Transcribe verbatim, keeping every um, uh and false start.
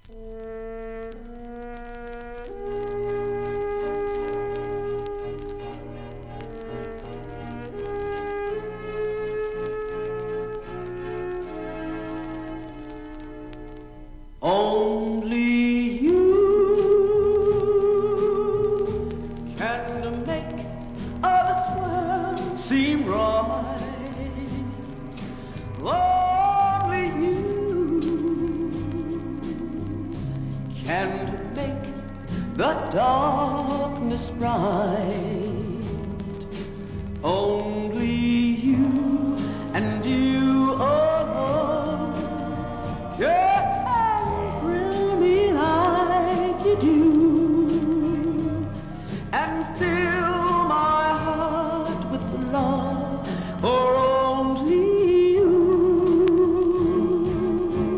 Only you can make all this world seem right. Only you can make the darkness bright. Only you and you alone can thrill me like you do.